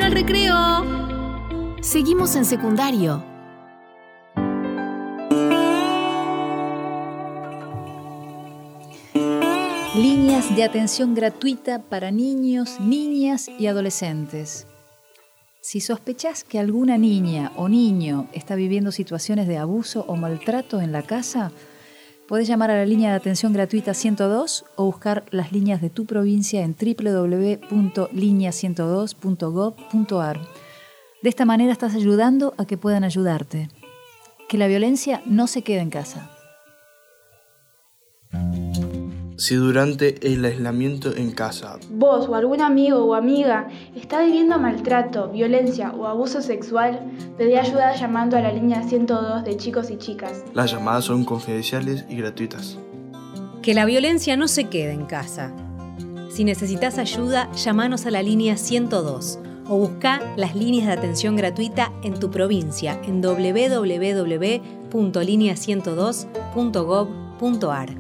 al recreo. Seguimos en secundario. Líneas de atención gratuita para niños, niñas y adolescentes. Si sospechás que alguna niña o niño está viviendo situaciones de abuso o maltrato en la casa, podés llamar a la línea de atención gratuita 102 o buscar las líneas de tu provincia en www.linea102.gov.ar. De esta manera estás ayudando a que puedan ayudarte. Que la violencia no se quede en casa. Si durante el aislamiento en casa vos o algún amigo o amiga está viviendo maltrato, violencia o abuso sexual, pedí ayuda llamando a la línea 102 de chicos y chicas. las llamadas son confidenciales y gratuitas. Que la violencia no se quede en casa. Si necesitas ayuda, llamanos a la línea 102 o busca las líneas de atención gratuita en tu provincia en www.linea102.gov.ar.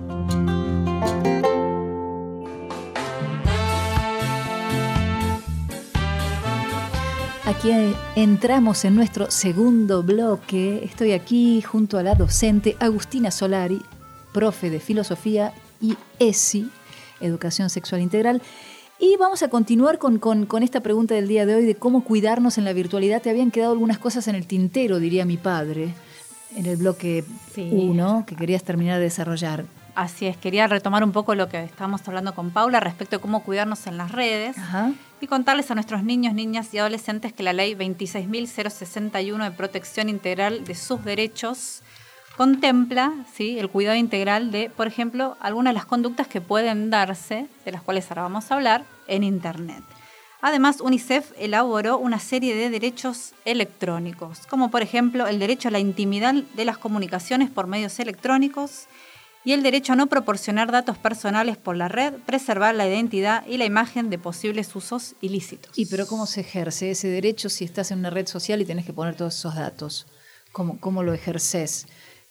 Aquí entramos en nuestro segundo bloque. Estoy aquí junto a la docente Agustina Solari, profe de Filosofía y ESI, Educación Sexual Integral. Y vamos a continuar con esta pregunta del día de hoy de cómo cuidarnos en la virtualidad. Te habían quedado algunas cosas en el tintero, diría mi padre, en el bloque 1, que querías terminar de desarrollar. Así es, quería retomar un poco lo que estábamos hablando con Paula respecto a cómo cuidarnos en las redes. Ajá. Y contarles a nuestros niños, niñas y adolescentes que la ley 26.061 de protección integral de sus derechos contempla, ¿sí?, el cuidado integral de, por ejemplo, algunas de las conductas que pueden darse, de las cuales ahora vamos a hablar, en Internet. Además, UNICEF elaboró una serie de derechos electrónicos, como por ejemplo el derecho a la intimidad de las comunicaciones por medios electrónicos y el derecho a no proporcionar datos personales por la red, preservar la identidad y la imagen de posibles usos ilícitos. ¿Y pero cómo se ejerce ese derecho si estás en una red social y tenés que poner todos esos datos? ¿Cómo lo ejerces?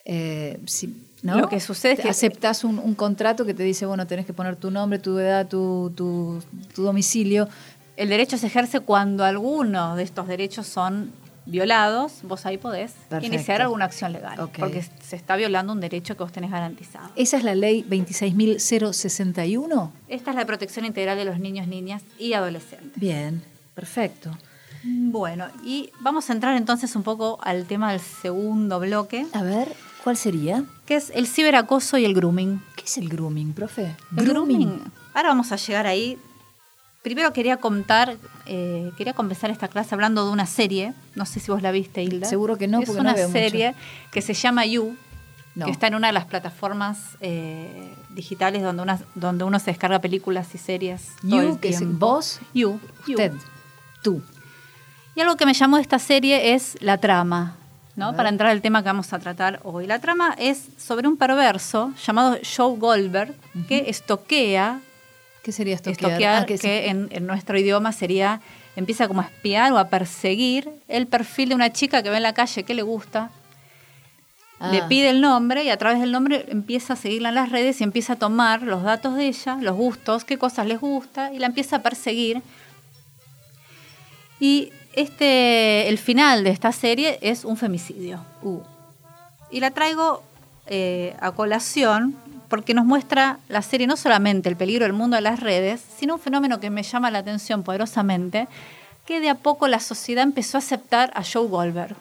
¿No? Lo que sucede es que aceptás un contrato que te dice, bueno, tenés que poner tu nombre, tu edad, tu domicilio. El derecho se ejerce cuando alguno de estos derechos son violados. Vos ahí podés iniciar alguna acción legal, okay, porque se está violando un derecho que vos tenés garantizado. ¿Esa es la ley 26.061? Esta es la protección integral de los niños, niñas y adolescentes. Bien, perfecto. Bueno, y vamos a entrar entonces un poco al tema del segundo bloque. A ver, ¿cuál sería? Que es el ciberacoso y el grooming. ¿Qué es el grooming, profe? Grooming. Ahora vamos a llegar ahí. Primero quería comenzar esta clase hablando de una serie. No sé si vos la viste, Hilda. Seguro que no, porque no veo mucho. Es una serie que se llama You, que está en una de las plataformas digitales donde uno se descarga películas y series. You, que es vos, You, usted, tú. Y algo que me llamó de esta serie es la trama, ¿no? Para entrar al tema que vamos a tratar hoy. La trama es sobre un perverso llamado Joe Goldberg, que estoquea. ¿Qué sería estoquear? Que en nuestro idioma empieza como a espiar o a perseguir el perfil de una chica que ve en la calle que le gusta, le pide el nombre y a través del nombre empieza a seguirla en las redes y empieza a tomar los datos de ella, los gustos, qué cosas les gusta, y la empieza a perseguir. Y el final de esta serie es un femicidio. Y la traigo a colación porque nos muestra la serie no solamente el peligro del mundo de las redes, sino un fenómeno que me llama la atención poderosamente, que de a poco la sociedad empezó a aceptar a Joe Goldberg.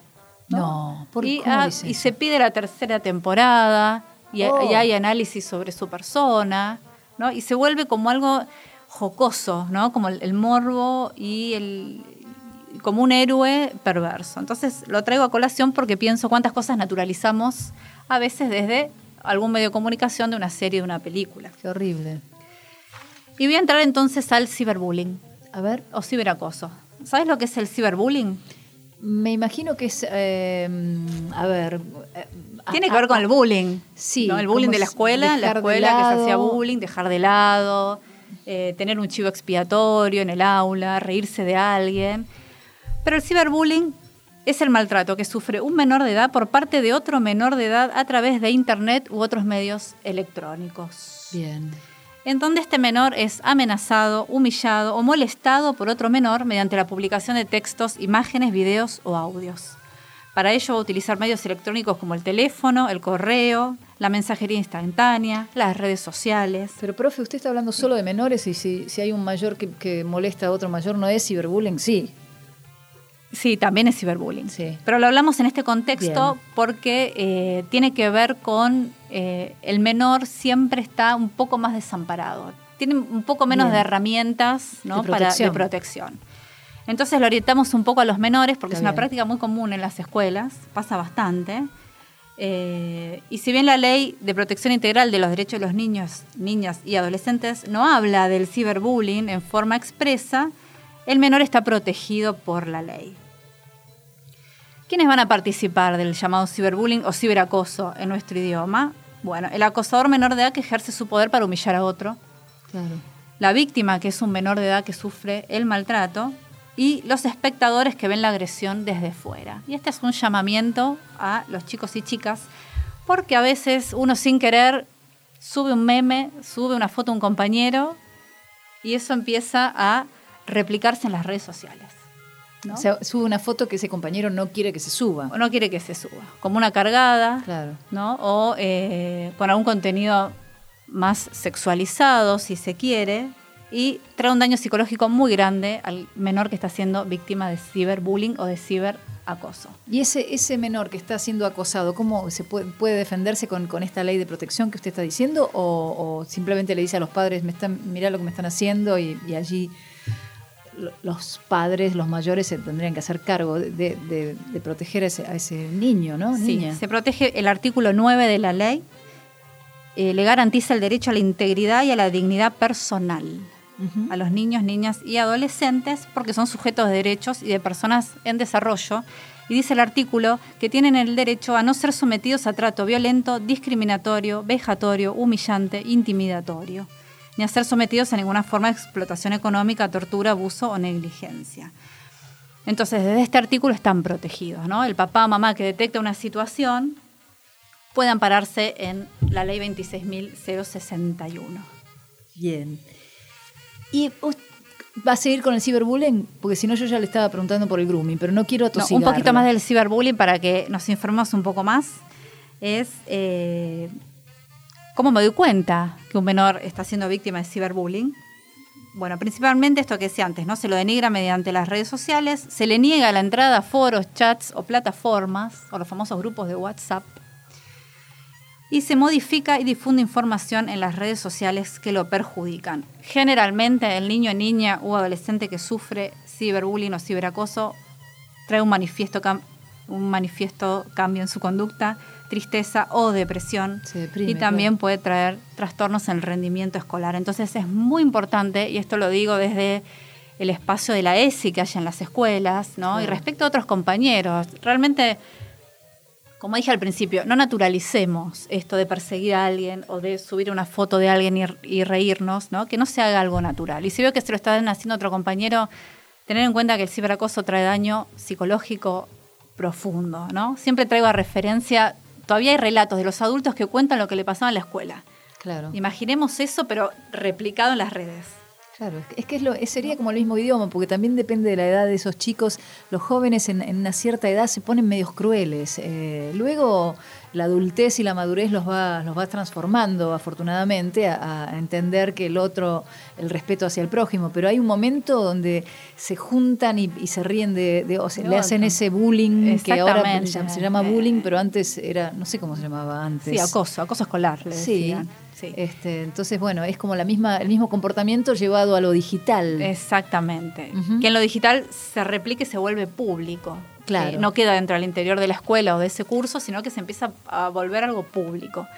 Y se pide la tercera temporada, y hay análisis sobre su persona, ¿no? Y se vuelve como algo jocoso, ¿no? Como el morbo y como un héroe perverso. Entonces lo traigo a colación porque pienso cuántas cosas naturalizamos a veces desde algún medio de comunicación, de una serie, de una película. Qué horrible. Y voy a entrar entonces al ciberbullying. A ver. O ciberacoso. ¿Sabes lo que es el ciberbullying? Me imagino que es, tiene que ver con el bullying. Sí. ¿No? El bullying de la escuela, que se hacía bullying, dejar de lado, tener un chivo expiatorio en el aula, reírse de alguien. Pero el ciberbullying es el maltrato que sufre un menor de edad por parte de otro menor de edad a través de Internet u otros medios electrónicos. Bien. en donde este menor es amenazado, humillado o molestado por otro menor mediante la publicación de textos, imágenes, videos o audios. Para ello va a utilizar medios electrónicos como el teléfono, el correo, la mensajería instantánea, las redes sociales. Pero, profe, usted está hablando solo de menores y si hay un mayor que molesta a otro mayor, ¿no es ciberbullying? Sí. Sí, también es ciberbullying. Sí. Pero lo hablamos en este contexto Bien. porque tiene que ver con el menor siempre está un poco más desamparado. Tiene un poco menos Bien. de herramientas, ¿no? de protección. Entonces lo orientamos un poco a los menores porque Está es una bien. práctica muy común en las escuelas, pasa bastante. Y si bien la Ley de Protección Integral de los Derechos de los Niños, Niñas y Adolescentes no habla del ciberbullying en forma expresa, el menor está protegido por la ley. ¿Quiénes van a participar del llamado ciberbullying o ciberacoso en nuestro idioma? Bueno, el acosador menor de edad que ejerce su poder para humillar a otro. Claro. La víctima, que es un menor de edad que sufre el maltrato. Y los espectadores que ven la agresión desde fuera. Y este es un llamamiento a los chicos y chicas, porque a veces uno sin querer sube un meme, sube una foto de un compañero y eso empieza a replicarse en las redes sociales, ¿no? O sea, sube una foto que ese compañero no quiere que se suba. O no quiere que se suba, como una cargada, Claro. ¿no? O con algún contenido más sexualizado, si se quiere, y trae un daño psicológico muy grande al menor que está siendo víctima de ciberbullying o de ciberacoso. Y ese menor que está siendo acosado, ¿cómo se puede defenderse con esta ley de protección que usted está diciendo? ¿O simplemente le dice a los padres, mirá lo que me están haciendo y allí los padres, los mayores, se tendrían que hacer cargo de proteger a ese niño, ¿no? Sí, Niña. se protege el artículo 9 de la ley, le garantiza el derecho a la integridad y a la dignidad personal. Uh-huh. A los niños, niñas y adolescentes porque son sujetos de derechos y de personas en desarrollo. Y dice el artículo que tienen el derecho a no ser sometidos a trato violento, discriminatorio, vejatorio, humillante, intimidatorio, ni a ser sometidos a ninguna forma de explotación económica, tortura, abuso o negligencia. Entonces, desde este artículo están protegidos, ¿no? El papá o mamá que detecta una situación puede ampararse en la ley 26.061. Bien. ¿Y va a seguir con el ciberbullying? Porque si no, yo ya le estaba preguntando por el grooming, pero no quiero atosigarlo. Un poquito más del ciberbullying para que nos informemos un poco más. Es cómo me doy cuenta que un menor está siendo víctima de ciberbullying. Bueno, principalmente esto que decía antes, ¿no? Se lo denigra mediante las redes sociales, se le niega la entrada a foros, chats o plataformas, o los famosos grupos de WhatsApp, y se modifica y difunde información en las redes sociales que lo perjudican. Generalmente el niño, niña u adolescente que sufre ciberbullying o ciberacoso trae un manifiesto cambio en su conducta, tristeza o depresión, Se deprime, y también claro. puede traer trastornos en el rendimiento escolar. Entonces es muy importante, y esto lo digo desde el espacio de la ESI que hay en las escuelas, ¿no? Claro. Y respecto a otros compañeros, realmente, como dije al principio, no naturalicemos esto de perseguir a alguien o de subir una foto de alguien y reírnos, ¿no? Que no se haga algo natural. Y si veo que se lo están haciendo otro compañero, tener en cuenta que el ciberacoso trae daño psicológico profundo, ¿no? Siempre traigo a referencia, todavía hay relatos de los adultos que cuentan lo que le pasaba en la escuela. Claro. Imaginemos eso, pero replicado en las redes. Claro, es que sería como el mismo idioma, porque también depende de la edad de esos chicos. Los jóvenes en una cierta edad se ponen medios crueles. Luego la adultez y la madurez los va transformando, afortunadamente, a entender que el otro, el respeto hacia el prójimo. Pero hay un momento donde se juntan y se ríen le hacen ese bullying, que ahora se llama bullying, pero antes era, no sé cómo se llamaba antes. Sí, acoso escolar, le decían. Sí. Entonces, bueno, es como el mismo comportamiento llevado a lo digital. Exactamente. Uh-huh. Que en lo digital se replique y se vuelve público. Claro. No queda dentro del interior de la escuela o de ese curso, sino que se empieza a volver algo público.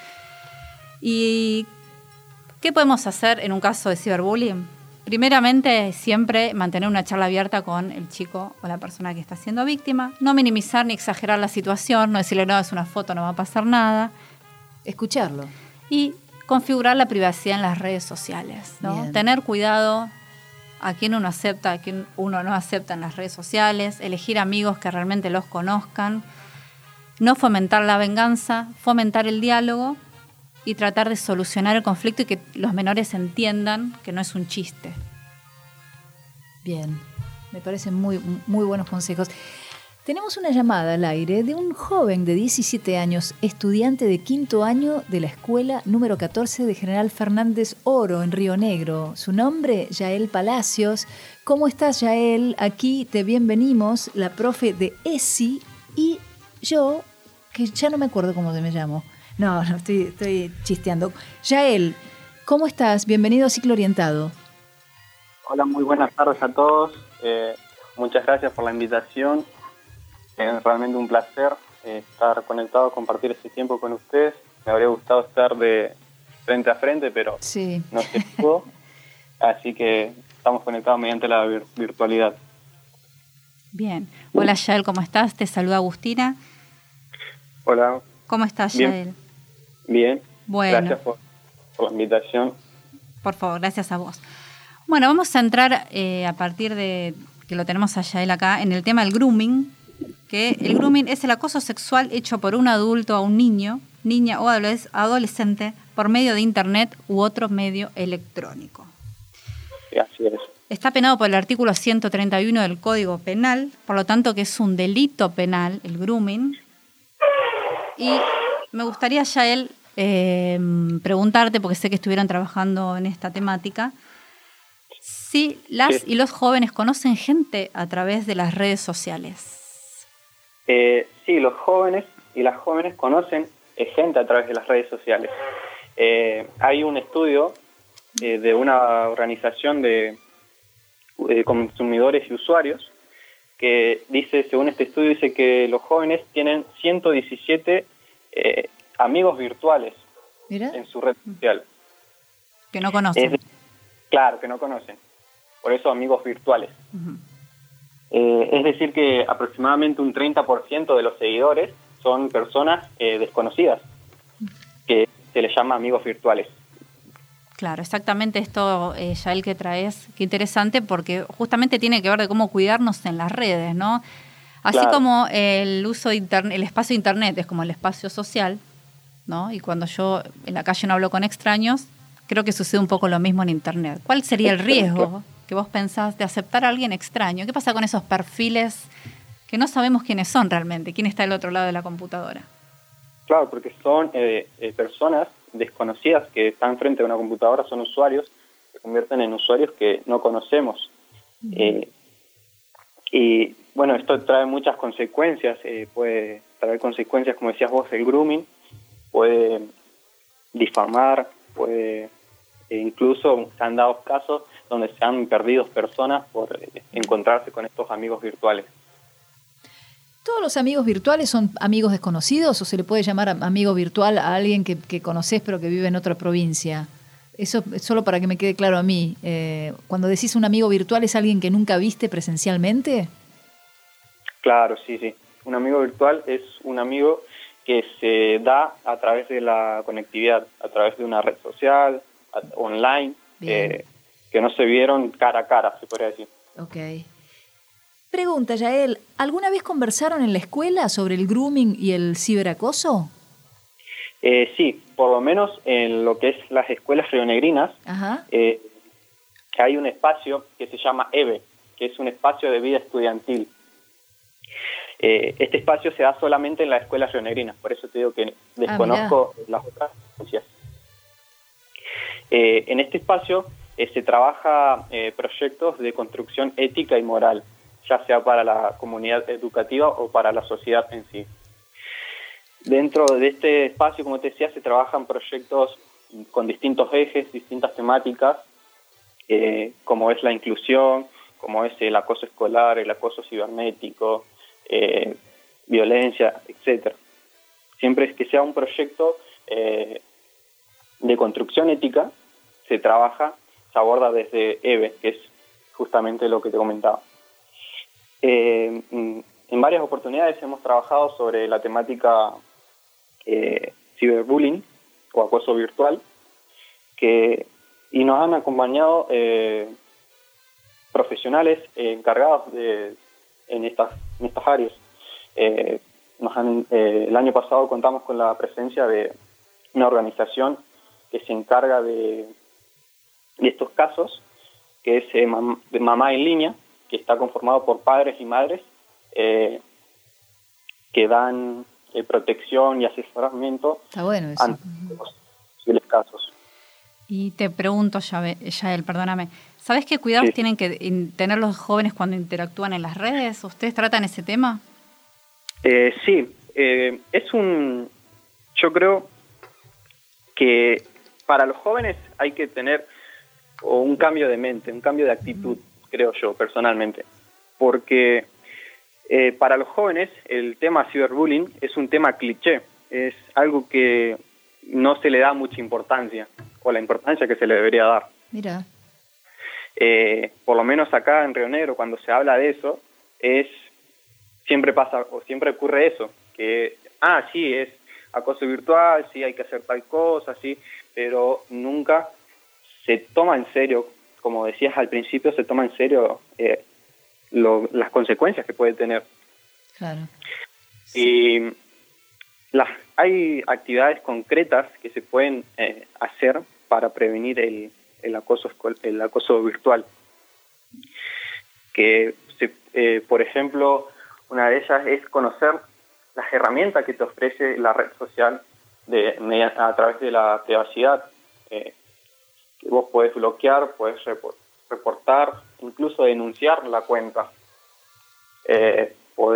¿Y qué podemos hacer en un caso de ciberbullying? Primeramente, siempre mantener una charla abierta con el chico o la persona que está siendo víctima. No minimizar ni exagerar la situación, no decirle, no, es una foto, no va a pasar nada. Escucharlo. Y configurar la privacidad en las redes sociales, ¿no? Bien. Tener cuidado a quién uno acepta, a quién uno no acepta en las redes sociales, elegir amigos que realmente los conozcan, no fomentar la venganza, fomentar el diálogo y tratar de solucionar el conflicto y que los menores entiendan que no es un chiste. Bien, me parecen muy, muy buenos consejos. Tenemos una llamada al aire de un joven de 17 años, estudiante de 5º año de la escuela número 14 de General Fernández Oro, en Río Negro. Su nombre, Yael Palacios. ¿Cómo estás, Yael? Aquí te bienvenimos, la profe de ESI y yo, que ya no me acuerdo cómo me llamo. No, estoy chisteando. Yael, ¿cómo estás? Bienvenido a Ciclo Orientado. Hola, muy buenas tardes a todos. Muchas gracias por la invitación. Es realmente un placer estar conectado, compartir este tiempo con ustedes. Me habría gustado estar de frente a frente, pero sí, no se pudo. Así que estamos conectados mediante la virtualidad. Bien. Hola, Yael, ¿cómo estás? Te saluda Agustina. Hola. ¿Cómo estás, Bien. Yael? Bien. Bueno. Gracias por la invitación. Por favor, gracias a vos. Bueno, vamos a entrar a partir de que lo tenemos a Yael acá en el tema del grooming, que el grooming es el acoso sexual hecho por un adulto a un niño, niña o adolescente por medio de internet u otro medio electrónico. Sí, así es. Está penado por el artículo 131 del Código Penal, por lo tanto que es un delito penal el grooming. Y me gustaría, Yael, preguntarte, porque sé que estuvieron trabajando en esta temática, si las y los jóvenes conocen gente a través de las redes sociales. Sí, los jóvenes y las jóvenes conocen gente a través de las redes sociales. Hay un estudio de una organización de consumidores y usuarios que dice, según este estudio, dice que los jóvenes tienen 117 amigos virtuales. ¿Mira? En su red social. Que no conocen. Claro, que no conocen. Por eso amigos virtuales. Uh-huh. Es decir que aproximadamente un 30% de los seguidores son personas desconocidas, que se les llama amigos virtuales. Claro, exactamente esto, Yael, que traes, qué interesante, porque justamente tiene que ver de cómo cuidarnos en las redes, ¿no? Así claro. Como el uso de internet, el espacio de internet es como el espacio social, ¿no? Y cuando yo en la calle no hablo con extraños, creo que sucede un poco lo mismo en internet. ¿Cuál sería el riesgo que vos pensás de aceptar a alguien extraño? ¿Qué pasa con esos perfiles que no sabemos quiénes son realmente? ¿Quién está del otro lado de la computadora? Claro, porque son personas desconocidas que están frente a una computadora, son usuarios, se convierten en usuarios que no conocemos. Uh-huh. Y bueno, esto trae muchas consecuencias. Puede traer consecuencias, como decías vos, el grooming, puede difamar, puede... incluso se han dado casos donde se han perdido personas por encontrarse con estos amigos virtuales. ¿Todos los amigos virtuales son amigos desconocidos o se le puede llamar amigo virtual a alguien que conocés pero que vive en otra provincia? Eso es solo para que me quede claro a mí. Cuando decís un amigo virtual, ¿es alguien que nunca viste presencialmente? Claro, sí. Un amigo virtual es un amigo que se da a través de la conectividad, a través de una red social, online, que no se vieron cara a cara, se podría decir. Ok. Pregunta, Yael, ¿alguna vez conversaron en la escuela sobre el grooming y el ciberacoso? Sí, por lo menos en lo que es las escuelas rionegrinas. Ajá. Hay un espacio que se llama EVE, que es un espacio de vida estudiantil. Este espacio se da solamente en las escuelas rionegrinas, por eso te digo que desconozco las otras provincias. En este espacio se trabaja proyectos de construcción ética y moral, ya sea para la comunidad educativa o para la sociedad en sí. Dentro de este espacio, como te decía, se trabajan proyectos con distintos ejes, distintas temáticas, como es la inclusión, como es el acoso escolar, el acoso cibernético, violencia, etcétera. Siempre es que sea un proyecto de construcción ética, se aborda desde EVE, que es justamente lo que te comentaba. En varias oportunidades hemos trabajado sobre la temática ciberbullying o acoso virtual, y nos han acompañado profesionales encargados en estas áreas. El año pasado contamos con la presencia de una organización que se encarga de estos casos, que es de Mamá en Línea, que está conformado por padres y madres que dan protección y asesoramiento ante los posibles casos. Y te pregunto, Yael, perdóname, ¿sabes qué cuidados tienen que tener los jóvenes cuando interactúan en las redes? ¿Ustedes tratan ese tema? Sí, yo creo que para los jóvenes hay que tener un cambio de mente, un cambio de actitud, creo yo, personalmente. Porque para los jóvenes el tema ciberbullying es un tema cliché, es algo que no se le da mucha importancia, o la importancia que se le debería dar. Mira. Por lo menos acá en Río Negro, cuando se habla de eso, siempre pasa, o siempre ocurre eso, que, sí, es acoso virtual, sí, hay que hacer tal cosa, sí, pero nunca se toma en serio, como decías al principio, se toma en serio las consecuencias que puede tener. Claro. Y hay actividades concretas que se pueden hacer para prevenir el acoso virtual. Que por ejemplo, una de ellas es conocer las herramientas que te ofrece la red social a través de la privacidad. Que vos podés bloquear, podés reportar, incluso denunciar la cuenta. Te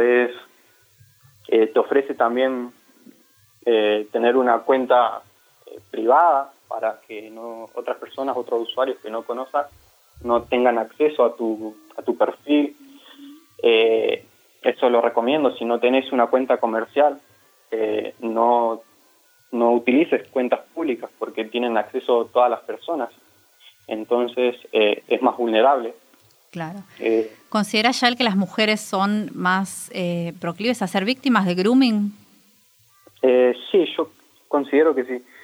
ofrece también tener una cuenta privada para que otras personas, otros usuarios que no conozcas, no tengan acceso a tu perfil. Eso lo recomiendo. Si no tenés una cuenta comercial, no utilices cuentas públicas porque tienen acceso todas las personas. Entonces es más vulnerable. Claro. ¿Considera ya que las mujeres son más proclives a ser víctimas de grooming? Sí, yo considero que sí.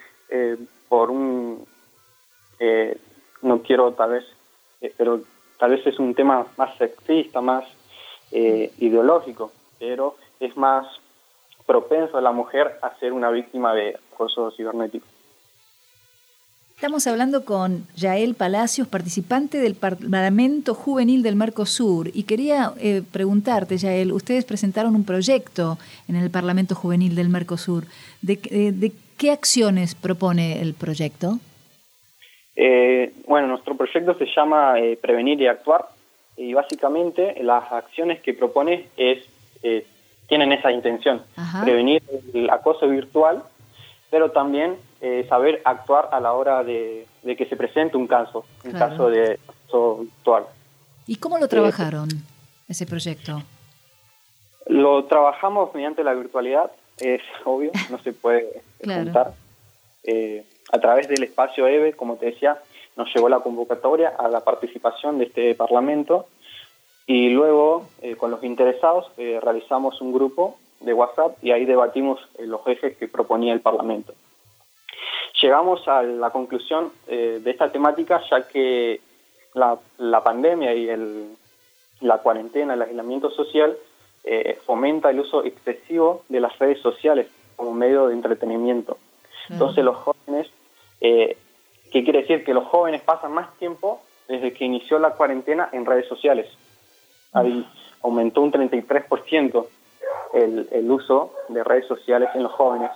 No quiero tal vez, pero tal vez es un tema más sexista, más ideológico, pero es más propenso a la mujer a ser una víctima de acoso cibernético. Estamos hablando con Yael Palacios, participante del Parlamento Juvenil del Mercosur, y quería preguntarte, Yael, ustedes presentaron un proyecto en el Parlamento Juvenil del Mercosur. ¿De qué acciones propone el proyecto? Nuestro proyecto se llama Prevenir y Actuar, y básicamente las acciones que propone tienen esa intención. Ajá. Prevenir el acoso virtual, pero también saber actuar a la hora de que se presente un caso de acoso virtual. ¿Y cómo lo trabajaron, ese proyecto? Lo trabajamos mediante la virtualidad, es obvio, no se puede juntar. A través del espacio EVE, como te decía, nos llegó la convocatoria a la participación de este Parlamento, y luego con los interesados realizamos un grupo de WhatsApp y ahí debatimos los ejes que proponía el Parlamento. Llegamos a la conclusión de esta temática, ya que la pandemia y la cuarentena, el aislamiento social, fomenta el uso excesivo de las redes sociales como medio de entretenimiento. Entonces los jóvenes, ¿qué quiere decir? Que los jóvenes pasan más tiempo desde que inició la cuarentena en redes sociales. Ahí aumentó un 33% el uso de redes sociales en los jóvenes.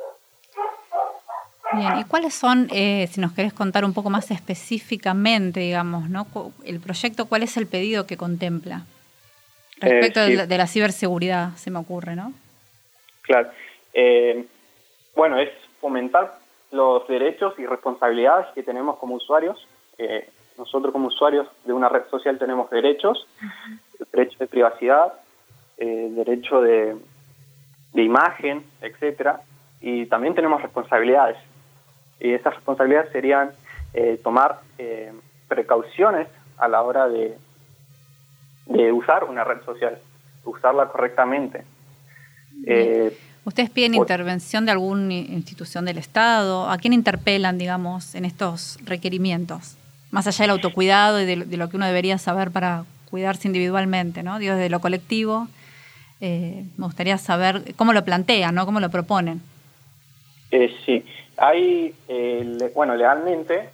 Bien, ¿y cuáles son, si nos querés contar un poco más específicamente, digamos, ¿no? El proyecto, cuál es el pedido que contempla? Respecto de la ciberseguridad, se me ocurre, ¿no? Claro. Es fomentar los derechos y responsabilidades que tenemos como usuarios. Nosotros como usuarios de una red social tenemos derechos, derecho de privacidad, derecho de imagen, etcétera, y también tenemos responsabilidades. Y esas responsabilidades serían tomar precauciones a la hora de usar una red social, usarla correctamente. ¿Ustedes piden intervención de alguna institución del Estado? ¿A quién interpelan, digamos, en estos requerimientos? Más allá del autocuidado y de lo que uno debería saber para cuidarse individualmente, ¿no? Digo, desde lo colectivo, me gustaría saber cómo lo plantean, ¿no? ¿Cómo lo proponen? Sí. Hay, legalmente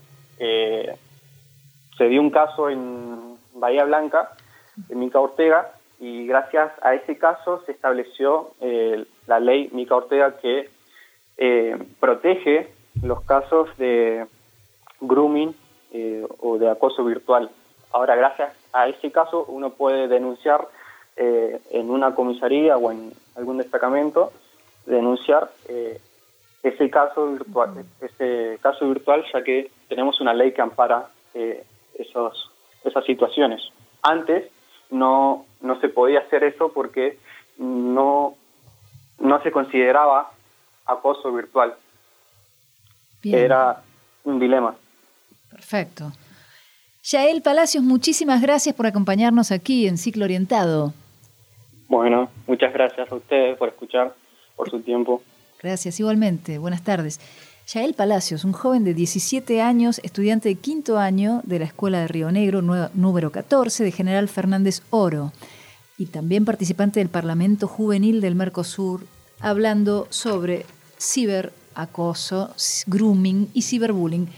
se dio un caso en Bahía Blanca de Mica Ortega, y gracias a ese caso se estableció la ley Mica Ortega, que protege los casos de grooming o de acoso virtual. Ahora, gracias a ese caso, uno puede denunciar en una comisaría o en algún destacamento, denunciar ese caso virtual, ya que tenemos una ley que ampara esas situaciones. Antes no se podía hacer eso porque no se consideraba acoso virtual. Bien. Era un dilema. Perfecto. Yael Palacios, muchísimas gracias por acompañarnos aquí en Ciclo Orientado. Bueno, muchas gracias a ustedes por escuchar, por su tiempo. Gracias, igualmente. Buenas tardes. Yael Palacios, un joven de 17 años, estudiante de 5º año de la Escuela de Río Negro, número 14, de General Fernández Oro, y también participante del Parlamento Juvenil del Mercosur, hablando sobre ciberacoso, grooming y ciberbullying.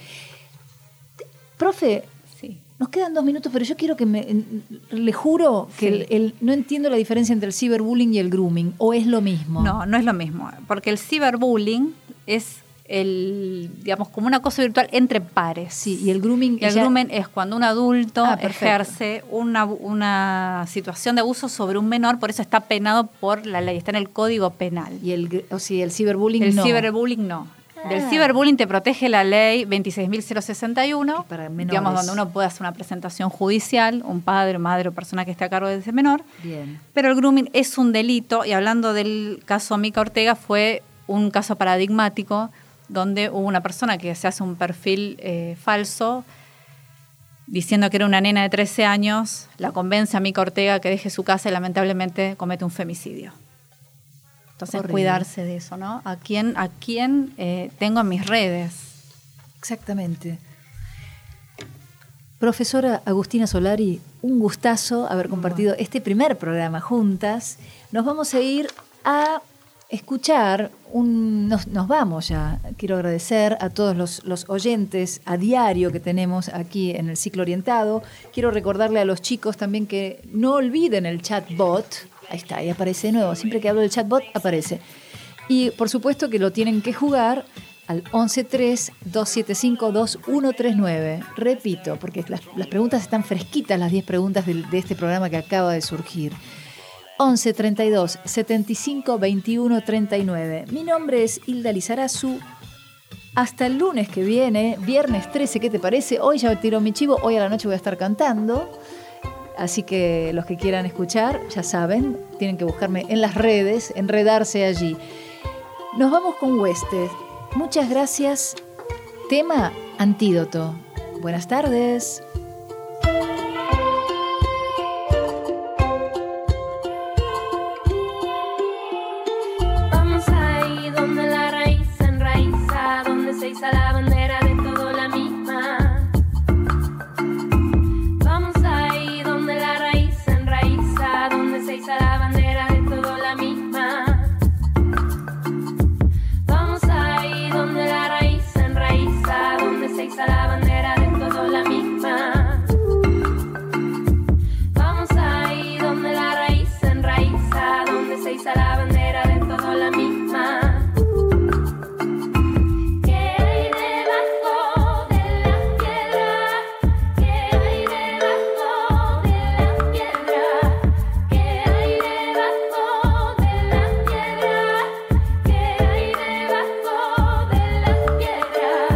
Profe, Sí. nos quedan 2 minutos, pero yo quiero que le juro que Sí. no entiendo la diferencia entre el ciberbullying y el grooming, ¿o es lo mismo? No es lo mismo, porque el ciberbullying es como un acoso virtual entre pares. Sí, y el grooming... Y el grooming es cuando un adulto perfecto. ejerce una situación de abuso sobre un menor, por eso está penado por la ley, está en el Código Penal. Y el ciberbullying El no. ciberbullying no. Del ciberbullying te protege la ley 26.061, Para menores. digamos, donde uno puede hacer una presentación judicial, un padre, madre o persona que esté a cargo de ese menor. Bien. Pero el grooming es un delito, y hablando del caso Mica Ortega, fue un caso paradigmático donde hubo una persona que se hace un perfil falso diciendo que era una nena de 13 años, la convence a Mica Ortega que deje su casa y lamentablemente comete un femicidio. Entonces, Horrible. cuidarse de eso, ¿no? ¿A quién tengo en mis redes? Exactamente. Profesora Agustina Solari, un gustazo haber compartido este primer programa juntas. Nos vamos a ir a escuchar nos vamos ya. Quiero agradecer a todos los oyentes a diario que tenemos aquí en el Ciclo Orientado. Quiero recordarle a los chicos también que no olviden el chatbot. Ahí está, ahí aparece de nuevo. Siempre que hablo del chatbot aparece. Y por supuesto que lo tienen que jugar al 1132752139. Repito, porque las preguntas están fresquitas, las 10 preguntas de este programa que acaba de surgir. 11 32 75 21 39. Mi nombre es Hilda Lizarazu. Hasta el lunes que viene, viernes 13, ¿qué te parece? Hoy ya tiro mi chivo, hoy a la noche voy a estar cantando. Así que los que quieran escuchar, ya saben, tienen que buscarme en las redes, enredarse allí. Nos vamos con Huestes. Muchas gracias. Tema Antídoto. Buenas tardes. Vamos ahí donde la raíz se enraiza, donde se iza la bandera de todo la misma. Vamos ahí donde la raíz se enraiza, donde se iza la bandera de todo la misma. Vamos ahí donde la raíz se enraiza, donde se iza la bandera de todo la misma. Vamos ahí donde la raíz se enraiza, donde se iza la bandera de todo la misma. ¿Qué hay debajo de las piedras? ¿Qué hay debajo de las piedras? ¿Qué hay debajo de las piedras? ¿Qué hay debajo de las piedras?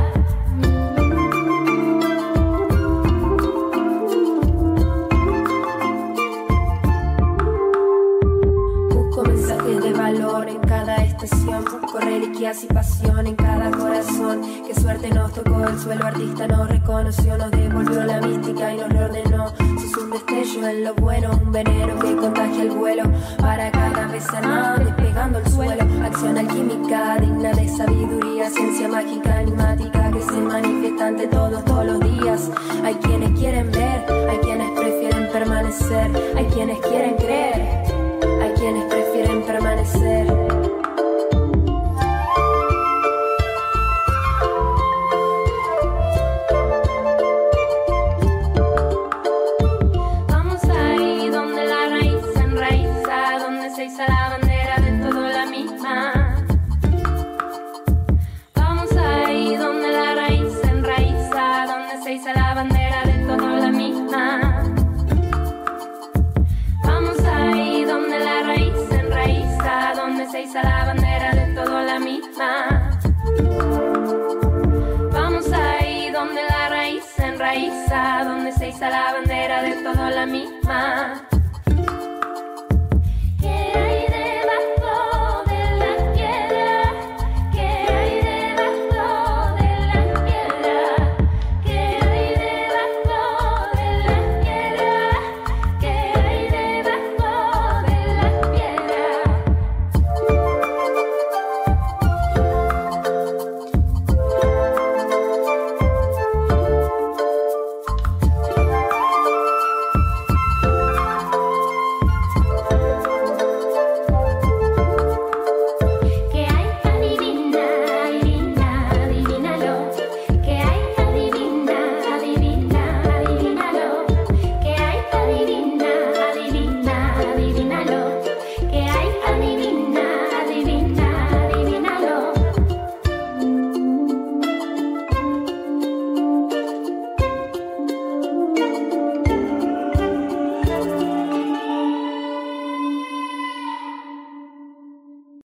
Busco mensajes de valor en cada estación, busco reliquias y pasión en cada corazón. Qué suerte nos tocó, el suelo artista nos reconoció, nos devolvió la mística y nos reordenó. Sos un destello en lo bueno, un veneno que contagia el vuelo para cada vez armado, despegando el suelo. Acción alquímica digna de sabiduría, ciencia mágica, enigmática que se manifiesta ante todos los días. Hay quienes quieren ver, hay quienes prefieren permanecer, hay quienes quieren creer, hay quienes prefieren permanecer. iza la bandera de todos la misma.